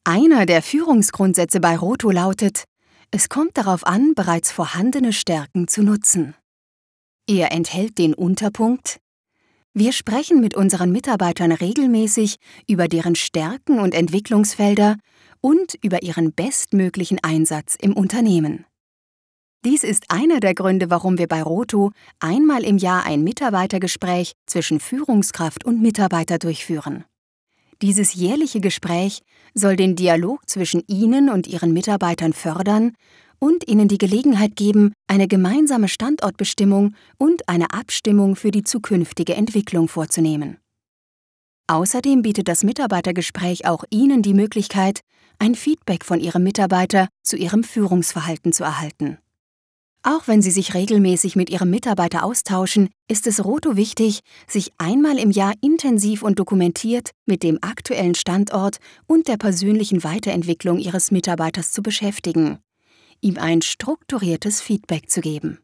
Einer der Führungsgrundsätze bei Roto lautet: Es kommt darauf an, bereits vorhandene Stärken zu nutzen. Er enthält den Unterpunkt: Wir sprechen mit unseren Mitarbeitern regelmäßig über deren Stärken und Entwicklungsfelder und über ihren bestmöglichen Einsatz im Unternehmen. Dies ist einer der Gründe, warum wir bei Roto einmal im Jahr ein Mitarbeitergespräch zwischen Führungskraft und Mitarbeiter durchführen. Dieses jährliche Gespräch soll den Dialog zwischen Ihnen und Ihren Mitarbeitern fördern und Ihnen die Gelegenheit geben, eine gemeinsame Standortbestimmung und eine Abstimmung für die zukünftige Entwicklung vorzunehmen. Außerdem bietet das Mitarbeitergespräch auch Ihnen die Möglichkeit, ein Feedback von Ihrem Mitarbeiter zu Ihrem Führungsverhalten zu erhalten. Auch wenn Sie sich regelmäßig mit Ihrem Mitarbeiter austauschen, ist es Roto wichtig, sich einmal im Jahr intensiv und dokumentiert mit dem aktuellen Standort und der persönlichen Weiterentwicklung Ihres Mitarbeiters zu beschäftigen, ihm ein strukturiertes Feedback zu geben.